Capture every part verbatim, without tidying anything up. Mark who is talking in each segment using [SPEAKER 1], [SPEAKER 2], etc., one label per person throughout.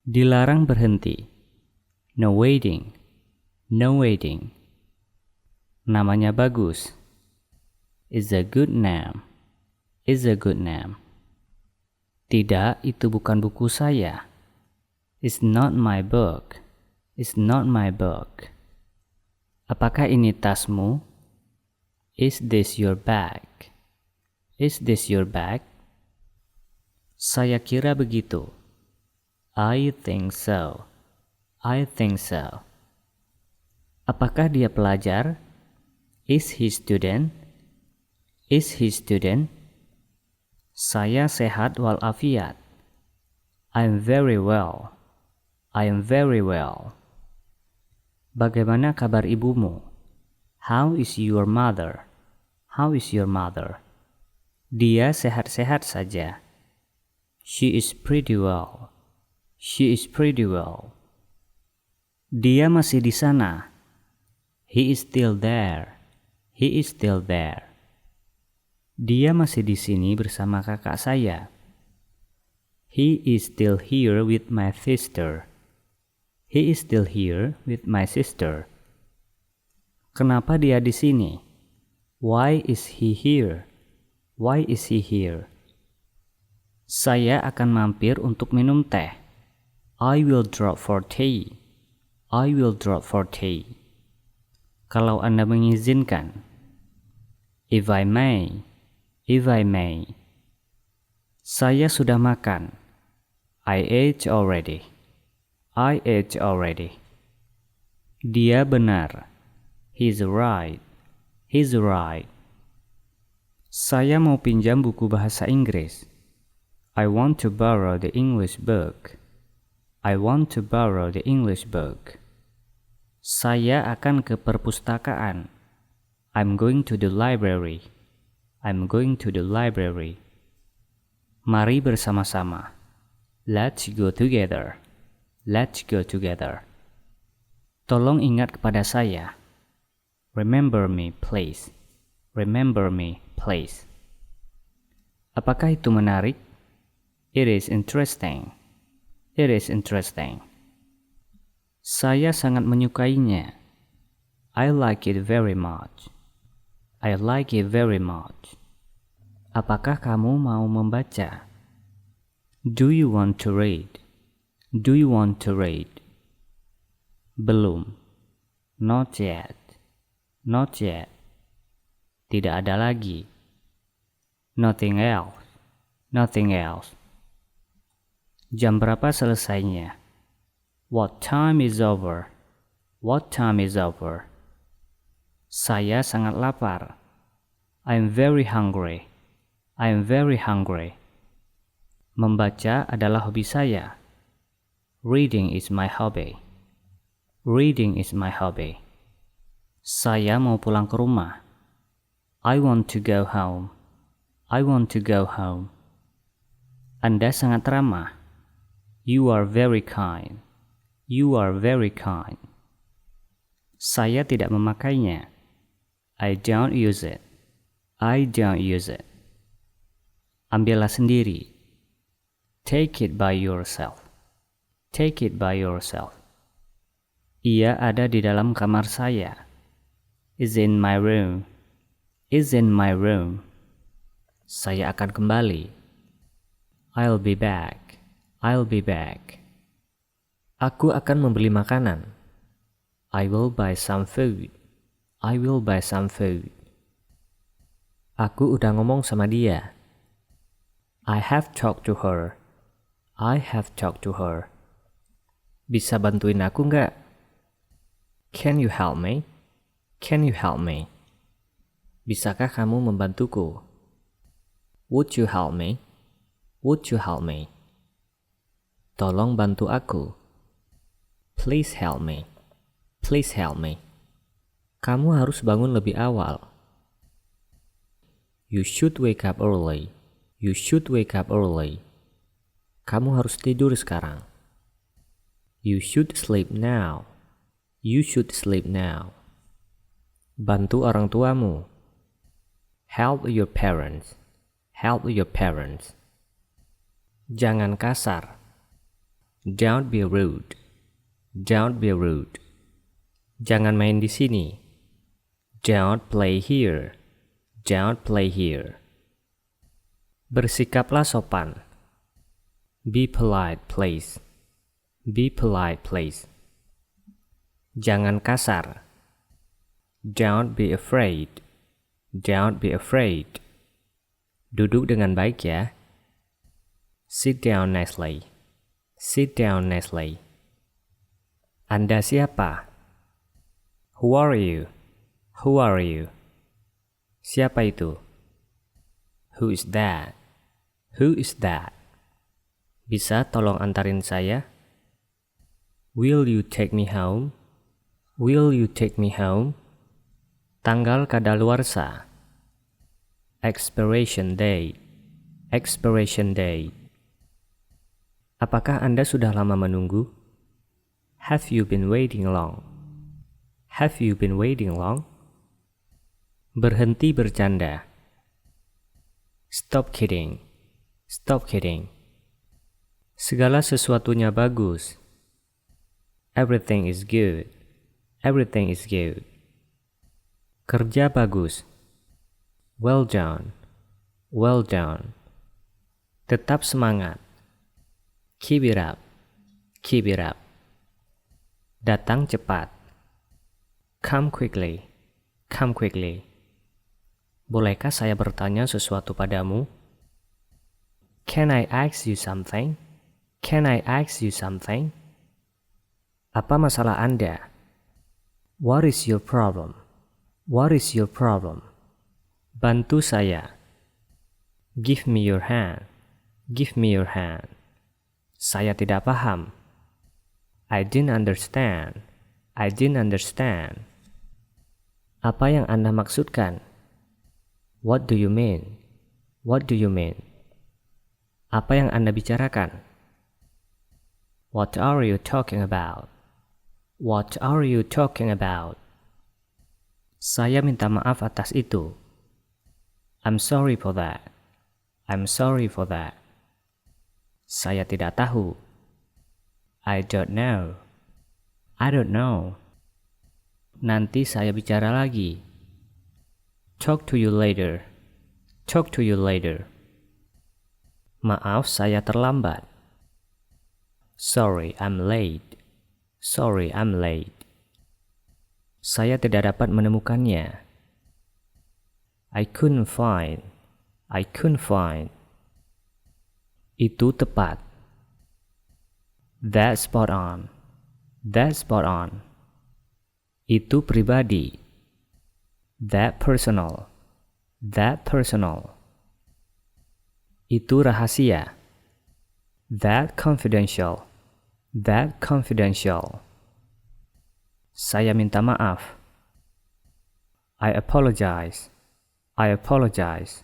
[SPEAKER 1] Dilarang berhenti. No waiting. No waiting. Namanya bagus. Is a good name. Is a good name. Tidak, itu bukan buku saya. It's not my book. It's not my book. Apakah ini tasmu? Is this your bag? Is this your bag? Saya kira begitu. I think so. I think so. Apakah dia pelajar? Is he student? Is he student? Saya sehat walafiat. I'm very well. I am very well. Bagaimana kabar ibumu? How is your mother? How is your mother? Dia sehat-sehat saja. She is pretty well. She is pretty well. Dia masih di sana. He is still there. He is still there. Dia masih di sini bersama kakak saya. He is still here with my sister. He is still here with my sister. Kenapa dia di sini? Why is he here? Why is he here? Saya akan mampir untuk minum teh. I will drop for tea. I will drop for tea. Kalau Anda mengizinkan. If I may. If I may. Saya sudah makan. I ate already. I ate already. Dia benar. He's right. He's right. Saya mau pinjam buku bahasa Inggris. I want to borrow the English book. I want to borrow the English book. Saya akan ke perpustakaan. I'm going to the library. I'm going to the library. Mari bersama-sama. Let's go together. Let's go together. Tolong ingat kepada saya. Remember me, please. Remember me, please. Apakah itu menarik? It is interesting. It is interesting. Saya sangat menyukainya. I like it very much. I like it very much. Apakah kamu mau membaca? Do you want to read? Do you want to read? Belum. Not yet. Not yet. Tidak ada lagi. Nothing else. Nothing else. Jam berapa selesainya? What time is over? What time is over? Saya sangat lapar. I'm very hungry. I'm very hungry. Membaca adalah hobi saya. Reading is my hobby. Reading is my hobby. Saya mau pulang ke rumah. I want to go home. I want to go home. Anda sangat ramah. You are very kind. You are very kind. Saya tidak memakainya. I don't use it. I don't use it. Ambillah sendiri. Take it by yourself. Take it by yourself. Ia ada di dalam kamar saya. Is in my room. Is in my room. Saya akan kembali. I'll be back. I'll be back. Aku akan membeli makanan. I will buy some food. I will buy some food. Aku udah ngomong sama dia. I have talked to her. I have talked to her. Bisa bantuin aku nggak? Can you help me? Can you help me? Bisakah kamu membantuku? Would you help me? Would you help me? Tolong bantu aku. Please help me. Please help me. Kamu harus bangun lebih awal. You should wake up early. You should wake up early. Kamu harus tidur sekarang. You should sleep now. You should sleep now. Bantu orang tuamu. Help your parents. Help your parents. Jangan kasar. Don't be rude. Don't be rude. Jangan main di sini. Don't play here. Don't play here. Bersikaplah sopan. Be polite, please. Be polite, please. Jangan kasar. Don't be afraid. Don't be afraid. Duduk dengan baik ya. Sit down nicely. Sit down nicely. Anda siapa? Who are you? Who are you? Siapa itu? Who is that? Who is that? Bisa tolong antarin saya? Will you take me home? Will you take me home? Tanggal kadaluarsa. Expiration date. Expiration date. Apakah Anda sudah lama menunggu? Have you been waiting long? Have you been waiting long? Berhenti bercanda. Stop kidding. Stop kidding. Segala sesuatunya bagus. Everything is good. Everything is good. Kerja bagus. Well done. Well done. Tetap semangat. Keep it up. Keep it up. Datang cepat. Come quickly. Come quickly. Bolehkah saya bertanya sesuatu padamu? Can I ask you something? Can I ask you something? Apa masalah Anda? What is your problem? What is your problem? Bantu saya. Give me your hand. Give me your hand. Saya tidak paham. I didn't understand. I didn't understand. Apa yang Anda maksudkan? What do you mean? What do you mean? Apa yang Anda bicarakan? What are you talking about? What are you talking about? Saya minta maaf atas itu. I'm sorry for that. I'm sorry for that. Saya tidak tahu. I don't know. I don't know. Nanti saya bicara lagi. Talk to you later. Talk to you later. Maaf, saya terlambat. Sorry, I'm late. Sorry, I'm late. Saya tidak dapat menemukannya. I couldn't find. I couldn't find. Itu tepat. That's spot on. That's spot on. Itu pribadi. That personal. That personal. Itu rahasia. That confidential. That confidential. Saya minta maaf. I apologize. I apologize.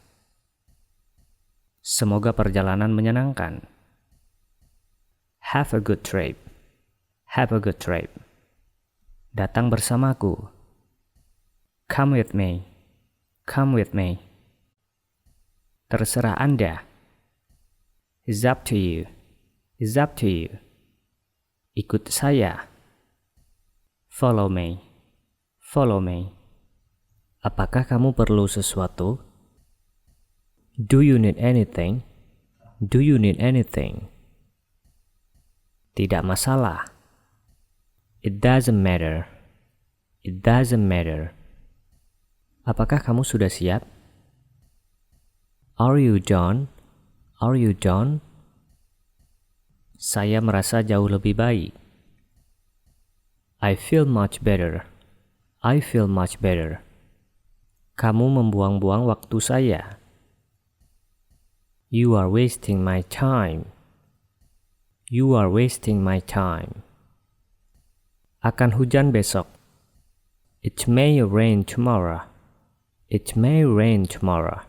[SPEAKER 1] Semoga perjalanan menyenangkan. Have a good trip. Have a good trip. Datang bersamaku. Come with me. Come with me. Terserah Anda. It's up to you. It's up to you. Ikut saya. Follow me. Follow me. Apakah kamu perlu sesuatu? Do you need anything? Do you need anything? Tidak masalah. It doesn't matter. It doesn't matter. Apakah kamu sudah siap? Are you done? Are you done? Saya merasa jauh lebih baik. I feel much better. I feel much better. Kamu membuang-buang waktu saya. You are wasting my time. You are wasting my time. Akan hujan besok. It may rain tomorrow. It may rain tomorrow.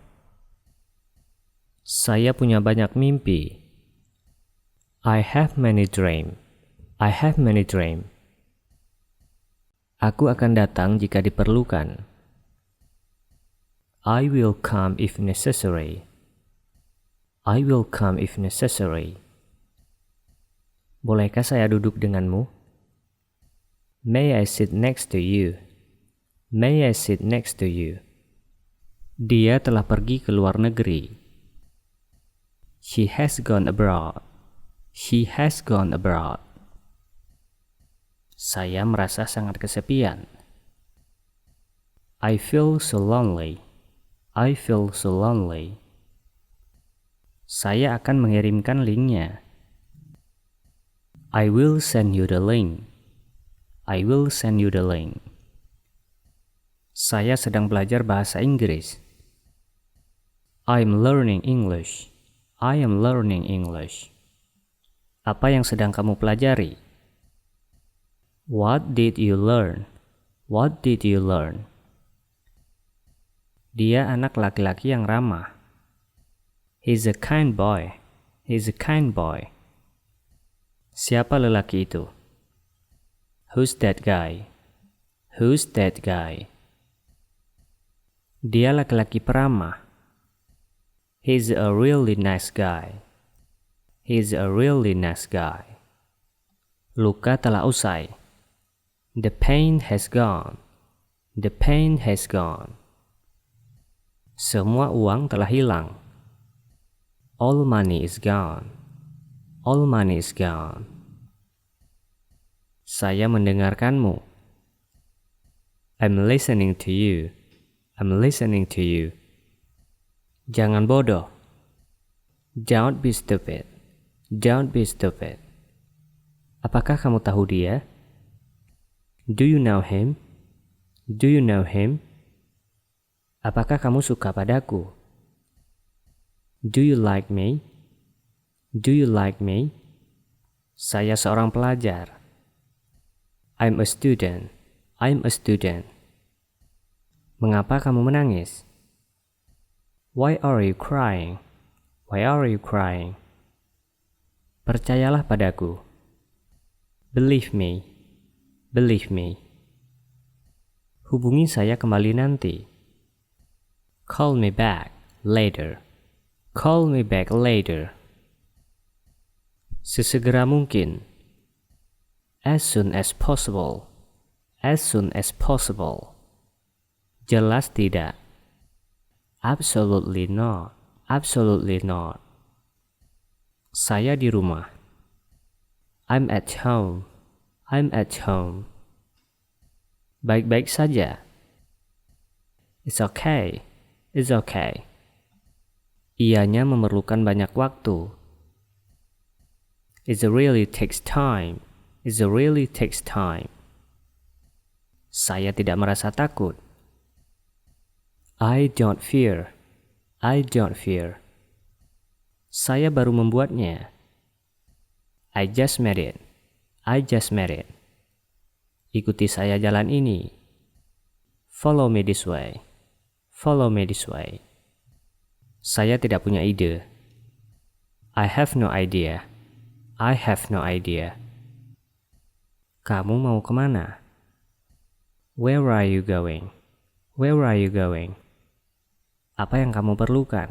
[SPEAKER 1] Saya punya banyak mimpi. I have many dreams. I have many dreams. Aku akan datang jika diperlukan. I will come if necessary. I will come if necessary.
[SPEAKER 2] Bolehkah saya duduk denganmu?
[SPEAKER 1] May I sit next to you? May I sit next to you? Dia telah pergi ke luar negeri. She has gone abroad. She has gone abroad. Saya merasa sangat kesepian. I feel so lonely. I feel so lonely. Saya akan mengirimkan linknya. I will send you the link. I will send you the link. Saya sedang belajar bahasa Inggris. I'm learning English. I am learning English. Apa yang sedang kamu pelajari? What did you learn? What did you learn? Dia anak laki-laki yang ramah. He's a kind boy. He's a kind boy. Siapa lelaki itu? Who's that guy? Who's that guy? Dia laki-laki peramah. He's a really nice guy. He's a really nice guy. Luka telah usai. The pain has gone. The pain has gone. Semua uang telah hilang. All money is gone. All money is gone. Saya mendengarkanmu. I'm listening to you. I'm listening to you. Jangan bodoh. Don't be stupid. Don't be stupid. Apakah kamu tahu dia? Do you know him? Do you know him? Apakah kamu suka padaku? Do you like me? Do you like me? Saya seorang pelajar. I'm a student. I'm a student. Mengapa kamu menangis? Why are you crying? Why are you crying? Percayalah padaku. Believe me. Believe me. Hubungi saya kembali nanti. Call me back later. Call me back later. Sesegera mungkin. As soon as possible. As soon as possible. Jelas tidak. Absolutely not. Absolutely not. Saya di rumah. I'm at home. I'm at home. Baik-baik saja. It's okay. It's okay. Ianya memerlukan banyak waktu. It really takes time. It really takes time. Saya tidak merasa takut. I don't fear. I don't fear. Saya baru membuatnya. I just made it. I just made it. Ikuti saya jalan ini. Follow me this way. Follow me this way. Saya tidak punya ide. I have no idea. I have no idea. Kamu mau kemana? Where are you going? Where are you going? Apa yang kamu perlukan?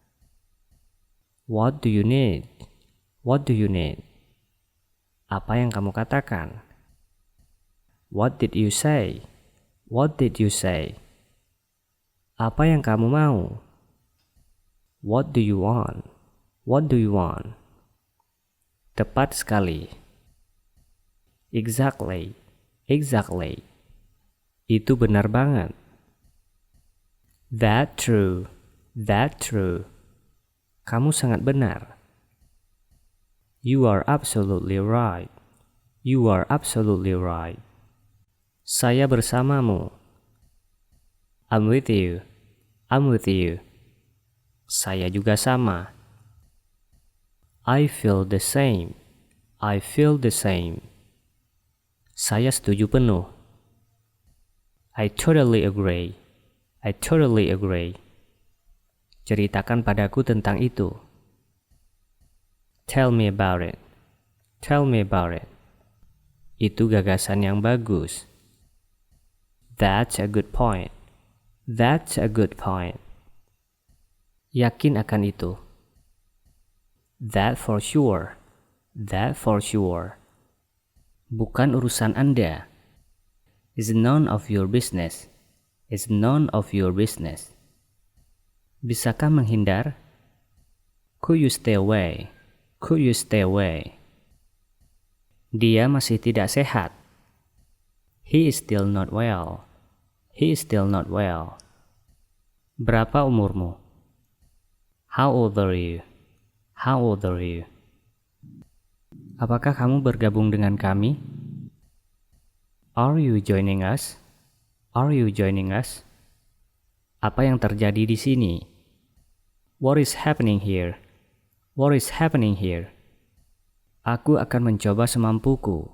[SPEAKER 1] What do you need? What do you need? Apa yang kamu katakan? What did you say? What did you say? Apa yang kamu mau? What do you want? What do you want? Tepat sekali. Exactly. Exactly. Itu benar banget. That true. That true. Kamu sangat benar. You are absolutely right. You are absolutely right. Saya bersamamu. I'm with you. I'm with you. Saya juga sama. I feel the same. I feel the same. Saya setuju penuh. I totally agree. I totally agree. Ceritakan padaku tentang itu. Tell me about it. Tell me about it. Itu gagasan yang bagus. That's a good point. That's a good point. Yakin akan itu. That for sure. That for sure. Bukan urusan Anda. It's none of your business. It's none of your business. Bisakah menghindar? Could you stay away? Could you stay away? Dia masih tidak sehat. He is still not well. He is still not well. Berapa umurmu? How old are you? How old are you? Apakah kamu bergabung dengan kami? Are you joining us? Are you joining us? Apa yang terjadi di sini? What is happening here? What is happening here? Aku akan mencoba semampuku.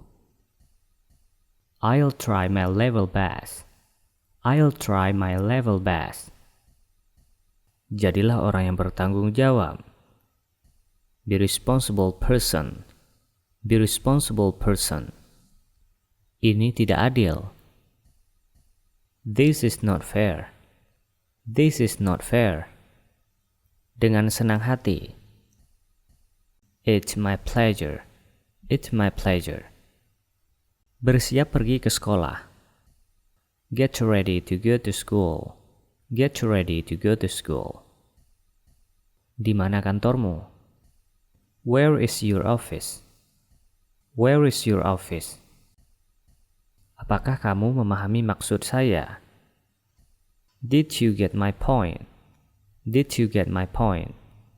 [SPEAKER 1] I'll try my level best. I'll try my level best. Jadilah orang yang bertanggung jawab. Be responsible person. Be responsible person. Ini tidak adil. This is not fair. This is not fair. Dengan senang hati. It's my pleasure. It's my pleasure. Bersiap pergi ke sekolah. Get ready to go to school. Get ready to go to school. Di mana kantormu? Where is your office? Where is your office? Apakah kamu memahami maksud saya? Did you get my point? Did you get my point?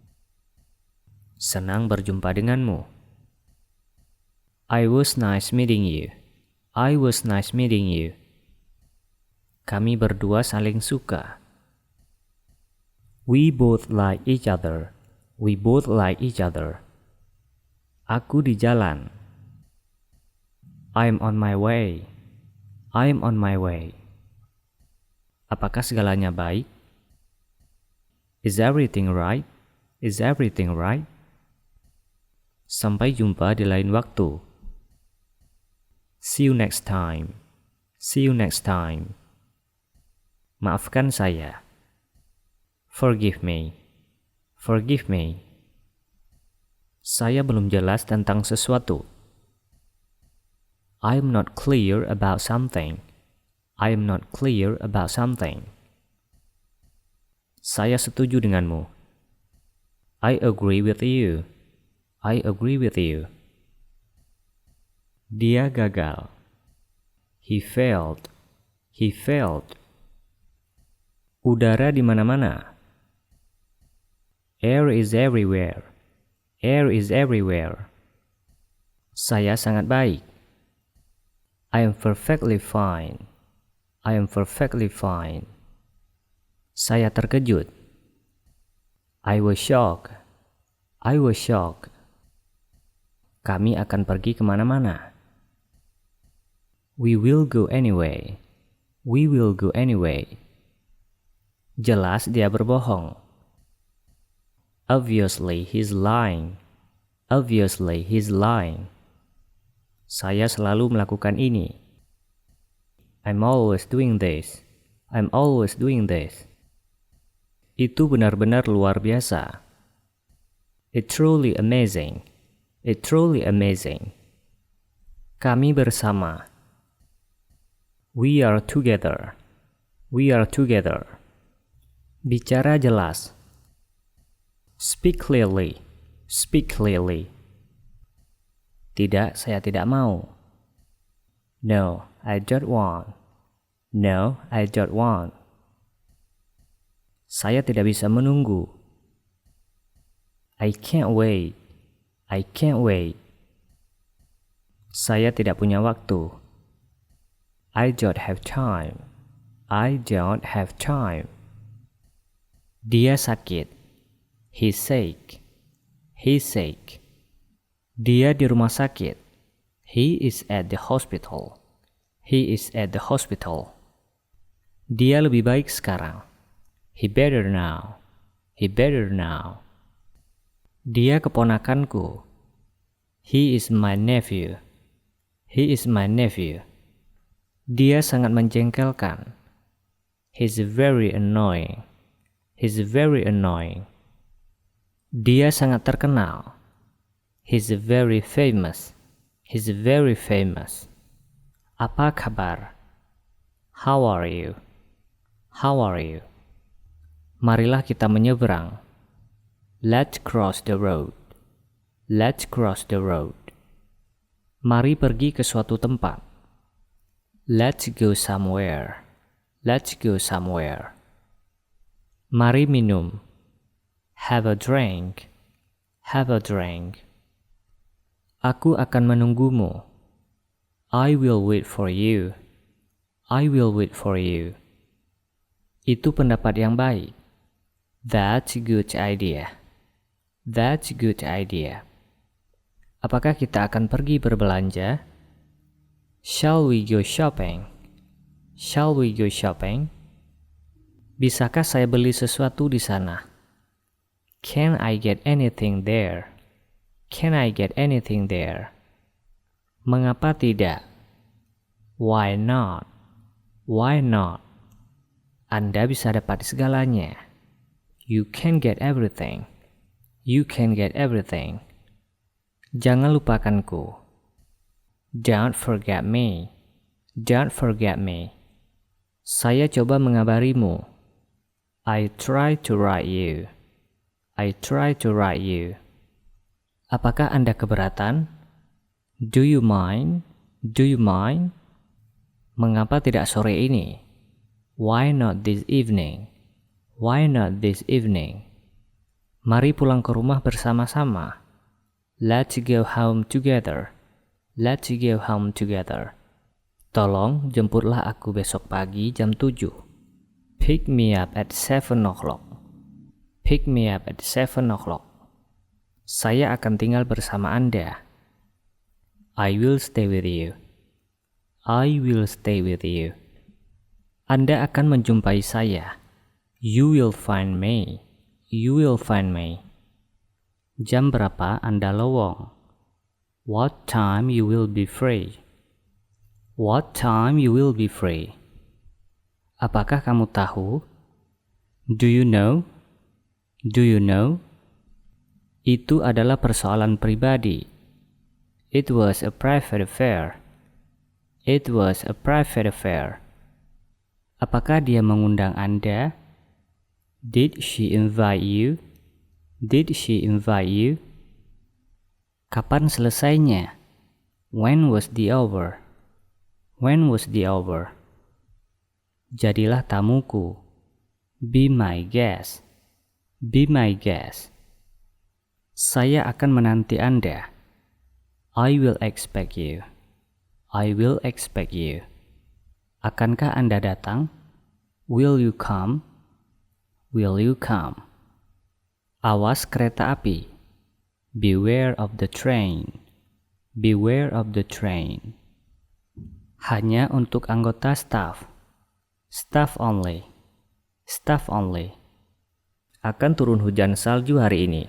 [SPEAKER 1] Senang berjumpa denganmu. I was nice meeting you. I was nice meeting you. Kami berdua saling suka. We both like each other. We both like each other. Aku di jalan. I'm on my way. I'm on my way. Apakah segalanya baik? Is everything right? Is everything right? Sampai jumpa di lain waktu. See you next time. See you next time. Maafkan saya. Forgive me. Forgive me. Saya belum jelas tentang sesuatu. I'm not clear about something. I'm not clear about something. Saya setuju denganmu. I agree with you. I agree with you. Dia gagal. He failed. He failed. Udara di mana-mana. Air is everywhere. Air is everywhere. Saya sangat baik. I am perfectly fine. I am perfectly fine. Saya terkejut. I was shocked. I was shocked. Kami akan pergi kemana-mana. We will go anyway. We will go anyway. Jelas dia berbohong. Obviously he's lying. Obviously he's lying. Saya selalu melakukan ini. I'm always doing this. I'm always doing this. Itu benar-benar luar biasa. It's truly amazing. It's truly amazing. Kami bersama. We are together. We are together. Bicara jelas. Speak clearly. Speak clearly. Tidak, saya tidak mau. No, I don't want. No, I don't want. Saya tidak bisa menunggu. I can't wait. I can't wait. Saya tidak punya waktu. I don't have time. I don't have time. Dia sakit. He's sick. He's sick. Dia di rumah sakit. He is at the hospital. He is at the hospital. Dia lebih baik sekarang. He better now. He better now. Dia keponakanku. He is my nephew. He is my nephew. Dia sangat menjengkelkan. He's very annoying. He's very annoying. Dia sangat terkenal. He's very famous. He's very famous. Apa kabar? How are you? How are you? Marilah kita menyeberang. Let's cross the road. Let's cross the road. Mari pergi ke suatu tempat. Let's go somewhere. Let's go somewhere. Mari minum. Have a drink. Have a drink. Aku akan menunggumu. I will wait for you. I will wait for you. Itu pendapat yang baik. That's a good idea. That's a good idea. Apakah kita akan pergi berbelanja? Shall we go shopping? Shall we go shopping? Bisakah saya beli sesuatu di sana? Can I get anything there? Can I get anything there? Mengapa tidak? Why not? Why not? Anda bisa dapat segalanya. You can get everything. You can get everything. Jangan lupakanku. Don't forget me. Don't forget me. Saya coba mengabarimu. I try to write you. I try to write you. Apakah Anda keberatan? Do you mind? Do you mind? Mengapa tidak sore ini? Why not this evening? Why not this evening? Mari pulang ke rumah bersama-sama. Let's go home together. Let's go home together. Tolong jemputlah aku besok pagi jam tujuh. Pick me up at seven o'clock. Pick me up at seven o'clock. Saya akan tinggal bersama Anda. I will stay with you. I will stay with you. Anda akan menjumpai saya. You will find me. You will find me. Jam berapa Anda lowong? What time you will be free? What time you will be free? Apakah kamu tahu? Do you know? Do you know? Itu adalah persoalan pribadi. It was a private affair. It was a private affair. Apakah dia mengundang Anda? Did she invite you? Did she invite you? Kapan selesainya? When was the hour? When was the hour? Jadilah tamuku. Be my guest. Be my guest. Saya akan menanti Anda. I will expect you. I will expect you. Akankah Anda datang? Will you come? Will you come? Awas kereta api. Beware of the train. Beware of the train. Hanya untuk anggota staff. Staff only. Staff only. Akan turun hujan salju hari ini.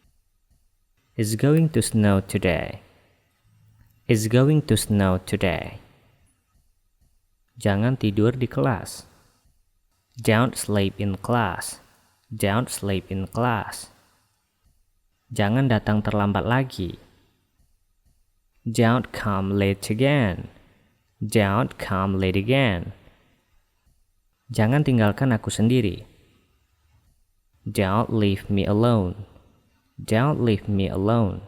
[SPEAKER 1] It's going to snow today. It's going to snow today. Jangan tidur di kelas. Don't sleep in class. Don't sleep in class. Jangan datang terlambat lagi. Don't come late again. Don't come late again. Jangan tinggalkan aku sendiri. Don't leave me alone. Don't leave me alone.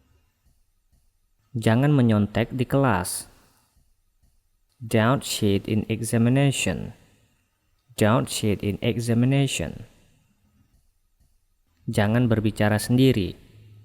[SPEAKER 1] Jangan menyontek di kelas. Don't cheat in examination. Don't cheat in examination. Jangan berbicara sendiri.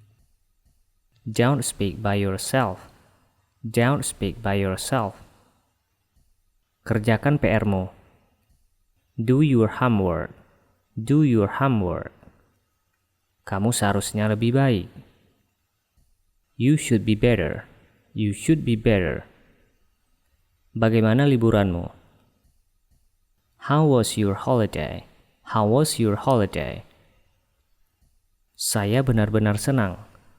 [SPEAKER 1] Don't speak by yourself. Don't speak by yourself. Kerjakan P R-mu. Do your homework. Do your homework. Kamu seharusnya lebih baik. You should be better. You should be better. Bagaimana liburanmu? How was your holiday? How was your holiday? Saya benar-benar senang.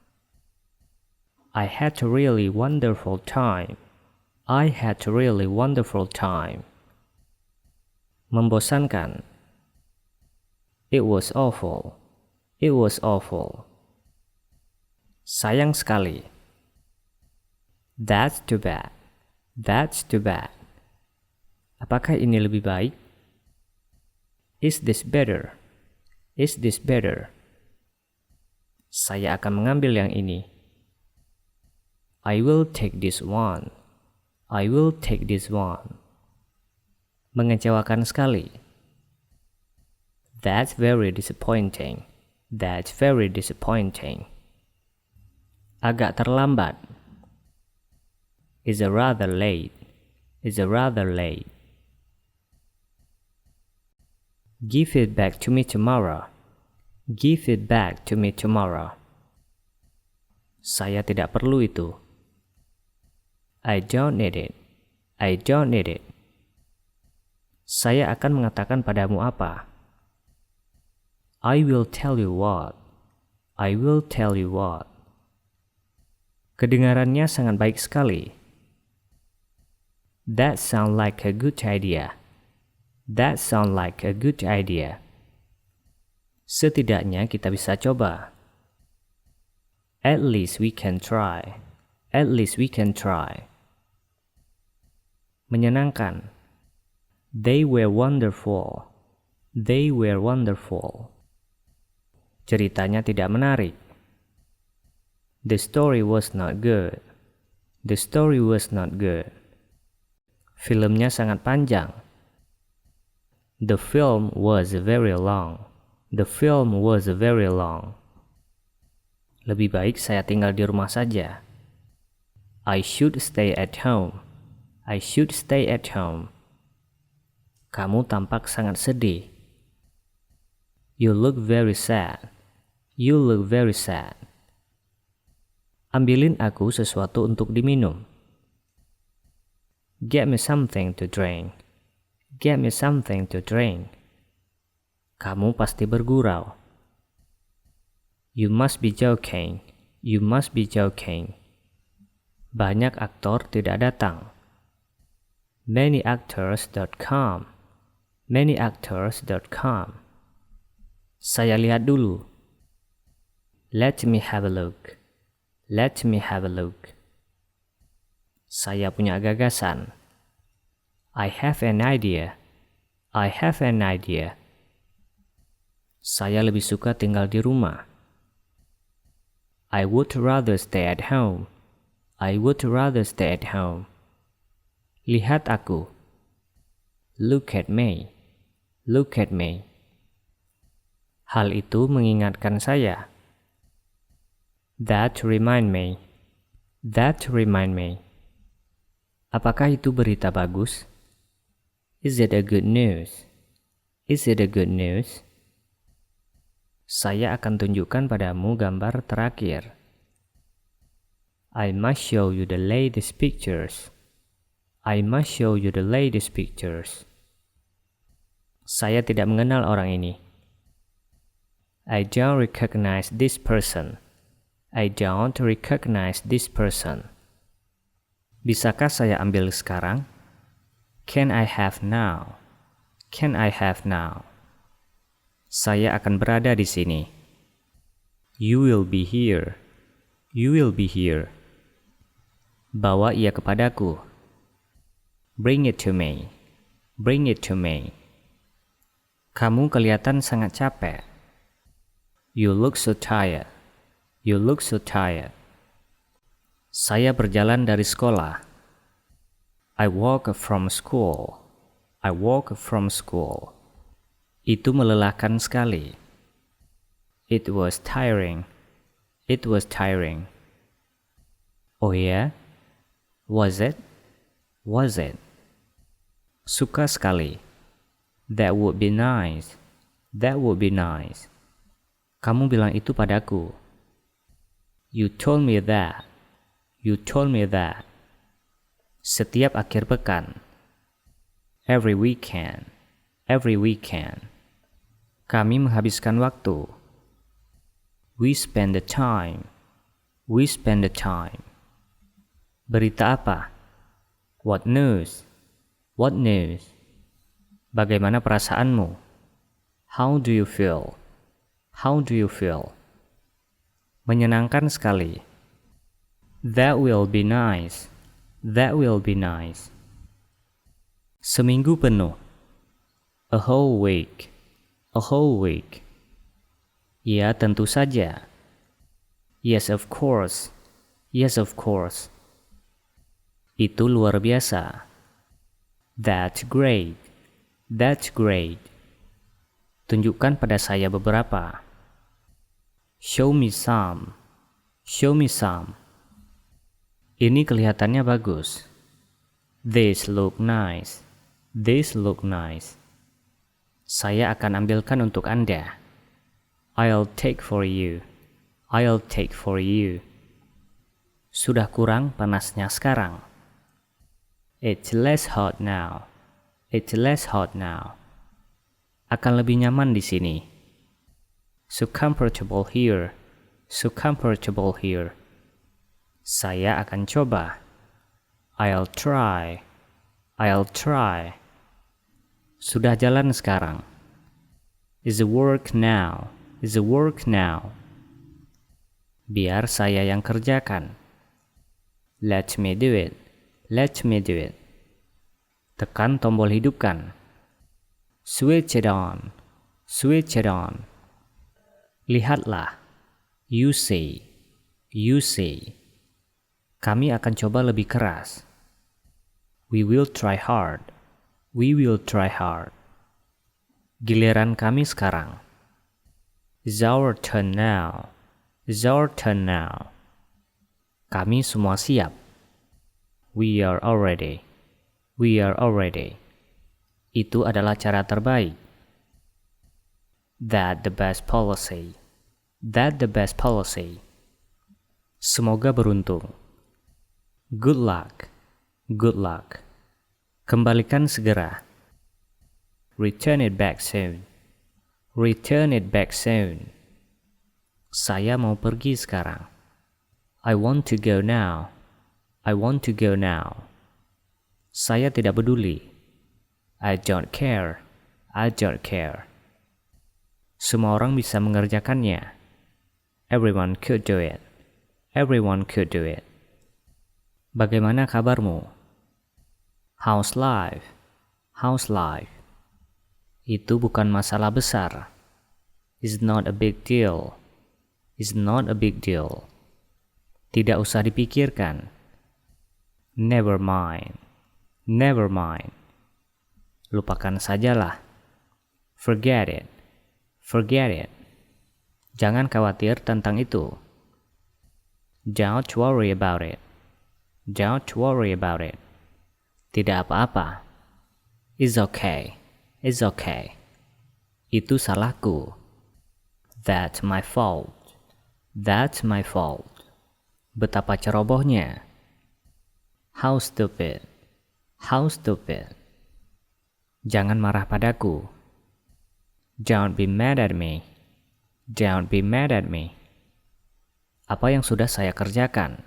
[SPEAKER 1] I had a really wonderful time. I had a really wonderful time. Membosankan. It was awful. It was awful.
[SPEAKER 2] Sayang sekali.
[SPEAKER 1] That's too bad. That's too bad.
[SPEAKER 2] Apakah ini lebih baik?
[SPEAKER 1] Is this better? Is this better?
[SPEAKER 2] Saya akan mengambil yang ini.
[SPEAKER 1] I will take this one. I will take this one.
[SPEAKER 2] Mengecewakan sekali.
[SPEAKER 1] That's very disappointing. That's very disappointing.
[SPEAKER 2] Agak terlambat.
[SPEAKER 1] Is a rather late. Is a rather late. Give it back to me tomorrow. Give it back to me tomorrow.
[SPEAKER 2] Saya tidak perlu itu.
[SPEAKER 1] I don't need it. I don't need it.
[SPEAKER 2] Saya akan mengatakan padamu apa?
[SPEAKER 1] I will tell you what. I will tell you what.
[SPEAKER 2] Kedengarannya sangat baik sekali.
[SPEAKER 1] That sounds like a good idea. That sounds like a good idea.
[SPEAKER 2] Setidaknya kita bisa coba.
[SPEAKER 1] At least we can try. At least we can try.
[SPEAKER 2] Menyenangkan.
[SPEAKER 1] They were wonderful. They were wonderful.
[SPEAKER 2] Ceritanya tidak menarik.
[SPEAKER 1] The story was not good. The story was not good.
[SPEAKER 2] Filmnya sangat panjang.
[SPEAKER 1] The film was very long. The film was very long.
[SPEAKER 2] Lebih baik saya tinggal di rumah saja.
[SPEAKER 1] I should stay at home. I should stay at home.
[SPEAKER 2] Kamu tampak sangat sedih.
[SPEAKER 1] You look very sad. You look very sad.
[SPEAKER 2] Ambilin aku sesuatu untuk diminum.
[SPEAKER 1] Get me something to drink. Get me something to drink.
[SPEAKER 2] Kamu pasti bergurau.
[SPEAKER 1] You must be joking. You must be joking.
[SPEAKER 2] Banyak aktor tidak datang.
[SPEAKER 1] Many actors don't come. Many actors don't come.
[SPEAKER 2] Saya lihat dulu.
[SPEAKER 1] Let me have a look. Let me have a look.
[SPEAKER 2] Saya punya gagasan.
[SPEAKER 1] I have an idea. I have an idea.
[SPEAKER 2] Saya lebih suka tinggal di rumah.
[SPEAKER 1] I would rather stay at home. I would rather stay at home.
[SPEAKER 2] Lihat aku.
[SPEAKER 1] Look at me. Look at me.
[SPEAKER 2] Hal itu mengingatkan saya.
[SPEAKER 1] That remind me. That remind me.
[SPEAKER 2] Apakah itu berita bagus?
[SPEAKER 1] Is it a good news? Is it a good news?
[SPEAKER 2] Saya akan tunjukkan padamu gambar terakhir.
[SPEAKER 1] I must show you the latest pictures. I must show you the latest pictures.
[SPEAKER 2] Saya tidak mengenal orang ini.
[SPEAKER 1] I don't recognize this person. I don't recognize this person.
[SPEAKER 2] Bisakah saya ambil sekarang?
[SPEAKER 1] Can I have now? Can I have now?
[SPEAKER 2] Saya akan berada di sini.
[SPEAKER 1] You will be here. You will be here.
[SPEAKER 2] Bawa ia kepadaku.
[SPEAKER 1] Bring it to me. Bring it to me.
[SPEAKER 2] Kamu kelihatan sangat capek.
[SPEAKER 1] You look so tired. You look so tired.
[SPEAKER 2] Saya berjalan dari sekolah.
[SPEAKER 1] I walk from school. I walk from school.
[SPEAKER 2] Itu melelahkan sekali.
[SPEAKER 1] It was tiring. It was tiring.
[SPEAKER 2] Oh ya?
[SPEAKER 1] Was it? Was it?
[SPEAKER 2] Suka sekali.
[SPEAKER 1] That would be nice. That would be nice.
[SPEAKER 2] Kamu bilang itu padaku.
[SPEAKER 1] You told me that. You told me that.
[SPEAKER 2] Setiap akhir pekan.
[SPEAKER 1] Every weekend. Every weekend.
[SPEAKER 2] Kami menghabiskan waktu.
[SPEAKER 1] We spend the time. We spend the time.
[SPEAKER 2] Berita apa?
[SPEAKER 1] What news? What news?
[SPEAKER 2] Bagaimana perasaanmu?
[SPEAKER 1] How do you feel? How do you feel? Menyenangkan sekali. That will be nice. That will be nice. Seminggu penuh. A whole week. A whole week. Ya, tentu saja. Yes, of course. Yes, of course. Itu luar biasa. That's great. That's great. Tunjukkan pada saya beberapa. Show me some. Show me some. Ini kelihatannya bagus. This look nice. This look nice. Saya akan ambilkan untuk Anda. I'll take for you. I'll take for you. Sudah kurang panasnya sekarang. It's less hot now. It's less hot now. Akan lebih nyaman di sini. So comfortable here. So comfortable here. Saya akan coba. I'll try. I'll try. Sudah jalan sekarang. Is the work now. Is the work now. Biar saya yang kerjakan. Let me do it. Let me do it. Tekan tombol hidupkan. Switch it on. Switch it on. Lihatlah. You see. You see. Kami akan coba lebih keras. We will try hard. We will try hard. Giliran kami sekarang. It's our turn now. It's our turn now. Kami semua siap. We are all ready. We are all ready. Itu adalah cara terbaik. That the best policy. That the best policy. Semoga beruntung. Good luck. Good luck. Kembalikan segera. Return it back soon. Return it back soon. Saya mau pergi sekarang. I want to go now. I want to go now. Saya tidak peduli. I don't care. I don't care. Semua orang bisa mengerjakannya. Everyone could do it. Everyone could do it. Bagaimana kabarmu? How's life? How's life? Itu bukan masalah besar. It's not a big deal. It's not a big deal. Tidak usah dipikirkan. Never mind. Never mind. Lupakan sajalah. Forget it. Forget it. Jangan khawatir tentang itu. Don't worry about it. Don't worry about it. Tidak apa-apa. It's okay. It's okay. Itu salahku. That's my fault. That's my fault. Betapa cerobohnya. How stupid. How stupid. Jangan marah padaku. Don't be mad at me. Don't be mad at me. Apa yang sudah saya kerjakan?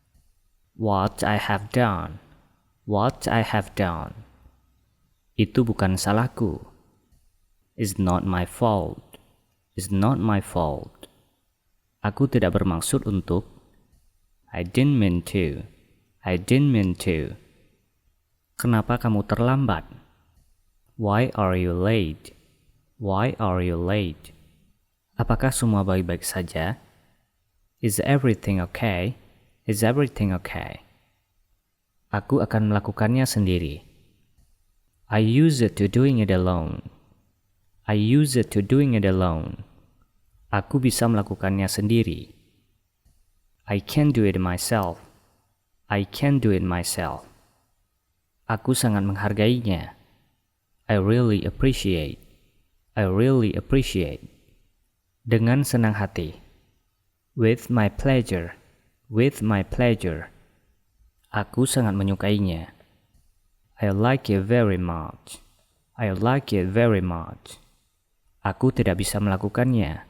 [SPEAKER 1] What I have done. What I have done. Itu bukan salahku. It's not my fault. It's not my fault. Aku tidak bermaksud untuk. I didn't mean to. I didn't mean to. Kenapa kamu terlambat? Why are you late? Why are you late? Apakah semua baik-baik saja? Is everything okay? Is everything okay? Aku akan melakukannya sendiri. I use it to doing it alone. I use it to doing it alone. Aku bisa melakukannya sendiri. I can do it myself. I can do it myself. Aku sangat menghargainya. I really appreciate. I really appreciate. Dengan senang hati. With my pleasure. With my pleasure. Aku sangat menyukainya. I like it very much. I like it very much. Aku tidak bisa melakukannya.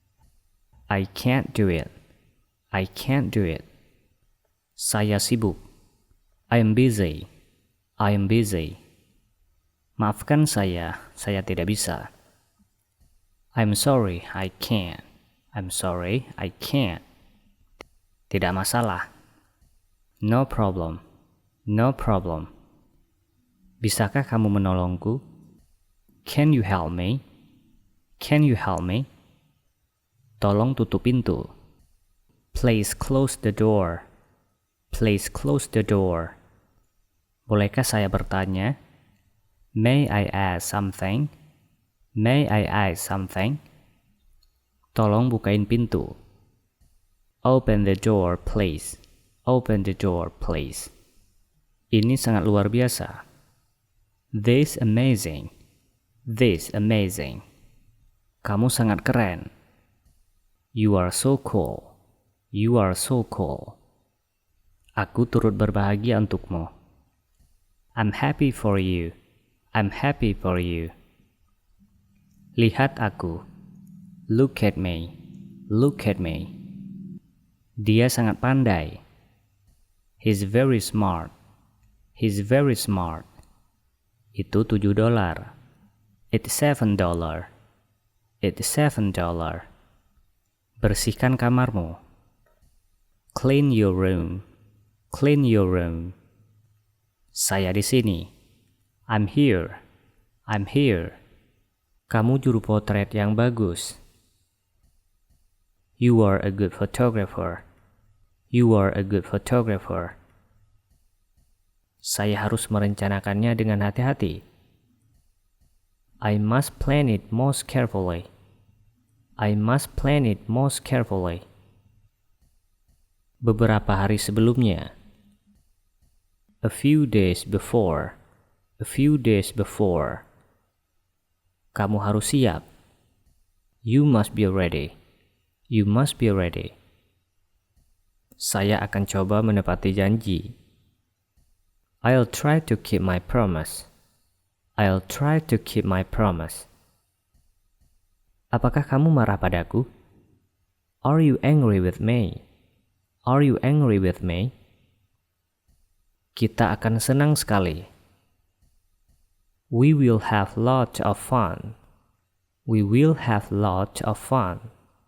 [SPEAKER 1] I can't do it. I can't do it. Saya sibuk. I am busy. I am busy. Maafkan saya, saya tidak bisa. I'm sorry, I can't. I'm sorry, I can't.
[SPEAKER 2] Tidak masalah.
[SPEAKER 1] No problem. No problem.
[SPEAKER 2] Bisakah kamu menolongku?
[SPEAKER 1] Can you help me? Can you help me?
[SPEAKER 2] Tolong tutup pintu.
[SPEAKER 1] Please close the door. Please close the door.
[SPEAKER 2] Bolehkah saya bertanya?
[SPEAKER 1] May I ask something? May I ask something?
[SPEAKER 2] Tolong bukain pintu.
[SPEAKER 1] Open the door, please. Open the door, please.
[SPEAKER 2] Ini sangat luar biasa.
[SPEAKER 1] This amazing. This amazing.
[SPEAKER 2] Kamu sangat keren.
[SPEAKER 1] You are so cool. You are so cool.
[SPEAKER 2] Aku turut berbahagia untukmu.
[SPEAKER 1] I'm happy for you. I'm happy for you.
[SPEAKER 2] Lihat aku.
[SPEAKER 1] Look at me. Look at me.
[SPEAKER 2] Dia sangat pandai.
[SPEAKER 1] He's very smart. He's very smart.
[SPEAKER 2] Itu tujuh dolar.
[SPEAKER 1] It's seven dollar. It's seven dollar.
[SPEAKER 2] Bersihkan kamarmu.
[SPEAKER 1] Clean your room. Clean your room.
[SPEAKER 2] Saya di sini.
[SPEAKER 1] I'm here. I'm here.
[SPEAKER 2] Kamu juru potret yang bagus.
[SPEAKER 1] You are a good photographer. You are a good photographer.
[SPEAKER 2] Saya harus merencanakannya dengan hati-hati.
[SPEAKER 1] I must plan it most carefully. I must plan it most carefully.
[SPEAKER 2] Beberapa hari sebelumnya.
[SPEAKER 1] A few days before. A few days before.
[SPEAKER 2] Kamu harus siap.
[SPEAKER 1] You must be ready. You must be ready.
[SPEAKER 2] Saya akan coba menepati janji.
[SPEAKER 1] I'll try to keep my promise. I'll try to keep my promise.
[SPEAKER 2] Apakah kamu marah padaku?
[SPEAKER 1] Are you angry with me? Are you angry with me?
[SPEAKER 2] Kita akan senang sekali.
[SPEAKER 1] We will have lots of fun. We will have lots of fun.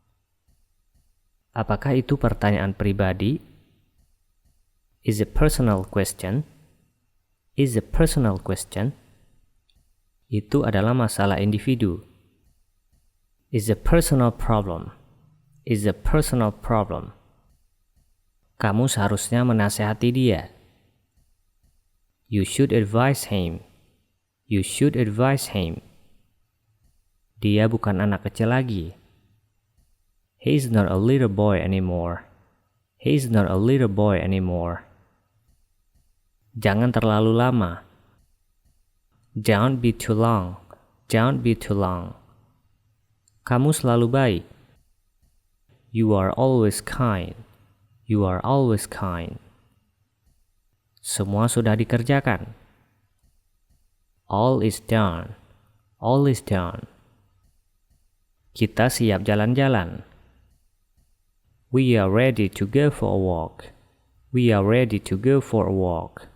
[SPEAKER 2] Apakah itu pertanyaan pribadi?
[SPEAKER 1] Is a personal question? Is a personal question?
[SPEAKER 2] Itu adalah masalah individu.
[SPEAKER 1] Is a personal problem. Is a personal problem.
[SPEAKER 2] Kamu seharusnya menasehati dia.
[SPEAKER 1] You should advise him. You should advise him.
[SPEAKER 2] Dia bukan anak kecil lagi.
[SPEAKER 1] He's not a little boy anymore. He's not a little boy anymore.
[SPEAKER 2] Jangan terlalu lama.
[SPEAKER 1] Don't be too long. Don't be too long.
[SPEAKER 2] Kamu selalu baik.
[SPEAKER 1] You are always kind. You are always kind.
[SPEAKER 2] Semua sudah dikerjakan.
[SPEAKER 1] All is done. All is done.
[SPEAKER 2] Kita siap jalan-jalan.
[SPEAKER 1] We are ready to go for a walk. We are ready to go for a walk.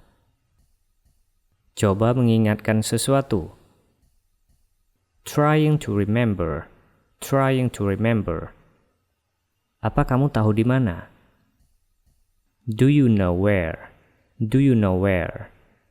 [SPEAKER 2] Coba mengingatkan sesuatu.
[SPEAKER 1] Trying to remember. Trying to remember.
[SPEAKER 2] Apa kamu tahu di mana?
[SPEAKER 1] Do you know where? Do you know where?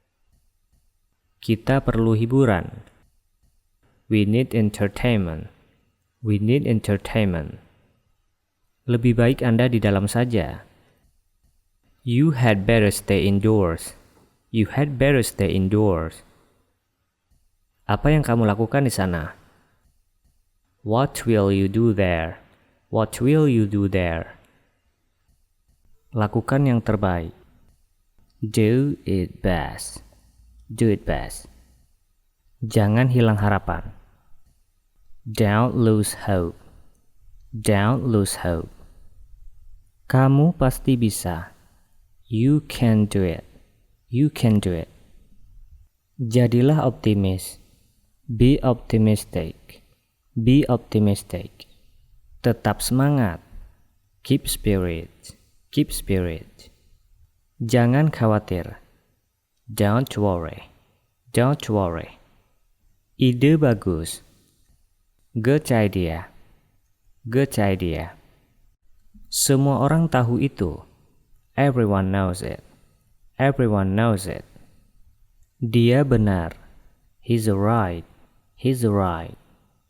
[SPEAKER 2] Kita perlu hiburan.
[SPEAKER 1] We need entertainment. We need entertainment.
[SPEAKER 2] Lebih baik Anda di dalam saja.
[SPEAKER 1] You had better stay indoors. You had better stay indoors.
[SPEAKER 2] Apa yang kamu lakukan di sana?
[SPEAKER 1] What will you do there? What will you do there?
[SPEAKER 2] Lakukan yang terbaik.
[SPEAKER 1] Do it best. Do it best.
[SPEAKER 2] Jangan hilang harapan.
[SPEAKER 1] Don't lose hope. Don't lose hope.
[SPEAKER 2] Kamu pasti bisa.
[SPEAKER 1] You can do it. You can do it.
[SPEAKER 2] Jadilah optimis.
[SPEAKER 1] Be optimistic. Be optimistic.
[SPEAKER 2] Tetap semangat.
[SPEAKER 1] Keep spirit. Keep spirit.
[SPEAKER 2] Jangan khawatir.
[SPEAKER 1] Don't worry. Don't worry.
[SPEAKER 2] Ide bagus.
[SPEAKER 1] Good idea. Good idea.
[SPEAKER 2] Semua orang tahu itu. Everyone knows it. Everyone knows it. Dia benar. He's right. He's right.